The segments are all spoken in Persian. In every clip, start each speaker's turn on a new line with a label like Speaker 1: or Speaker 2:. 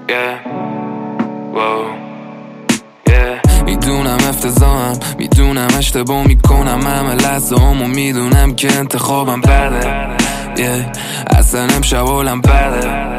Speaker 1: yeah. Wow. Yeah. میدونم افتضاحم، میدونم اشتباه میکنم همه لحظه همو میدونم که انتخابم بده yeah. اصلا امشب حالم بده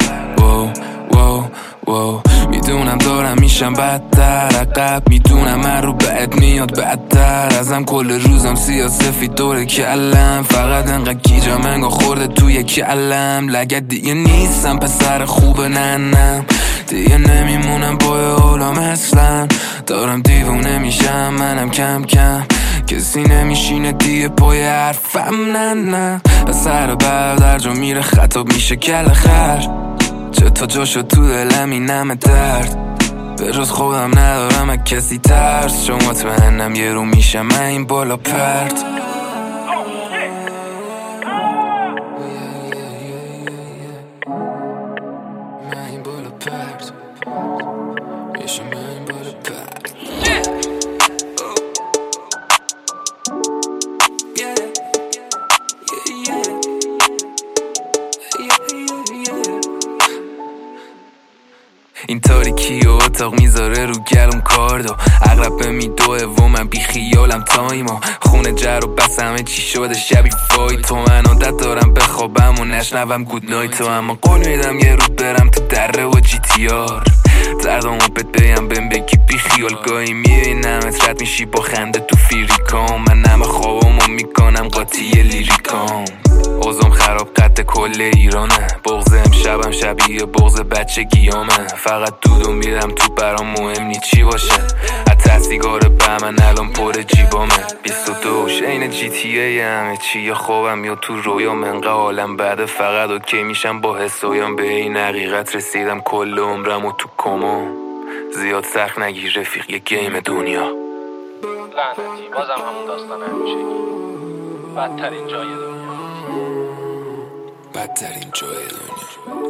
Speaker 1: میدونم دارم میشم بدتر عقب، میدونم من رو بد میاد بدتر ازم، کل روزم سیاسفید دور کلم، فقط انقدر گیجم انگار خورده توی کلم، لگد دیگه نیستم پسر خوب ننم، دیگه نمیمونم پای حالم اصلا، دارم دیوونه میشم منم کم کم، کسی نمیشینه دیگه پای حرفم نه پسر برادر جا میره خطاب میشه کل خر، چه تا جاشو تو دلم این همه درد، به جز خودم ندارم از کسی ترس، چون مطمئنم یه رو میشه من این بالا پرت. من این بالا پرت میشه، من این بالا پرت. این تاریکی و اتاق میذاره رو گلم کاردو، اغرب به میدوه و من بی خیالم تایمو، خونه جر و بس همه چی شده شبی فایتو، من عادت دارم بخوابم و نشنوم گود نایتو، اما قول میدم یه رو برم تو دره و جی تی آر، دردامو بهت بگم بهم بگی بی خیال، گاهی میبینمت رد میشی با خنده تو فیریکام، من نمه خوابمو میکنم قاطی لیریکام، اوزم خراب قد کل ایرانه، بغض امشبم شبیه بغض بچه گیامه، فقط دودو میرم تو برام مهم نی چی باشه، حتی سیگار به من الان پر جیبامه، 22 عین جی تی ای همه چی، یا خوابم یا تو رویام، انقدر حالم بعد فقط اوکی میشم با حسایم، به این حقیقت رسیدم کل عمرم و تو کما، زیاد سخت نگیر رفیق یه گیم دنیا،
Speaker 2: لعنتی بازم همون داستان همیشگی، بدترین جای دنیا،
Speaker 1: بدترین جای دنیا.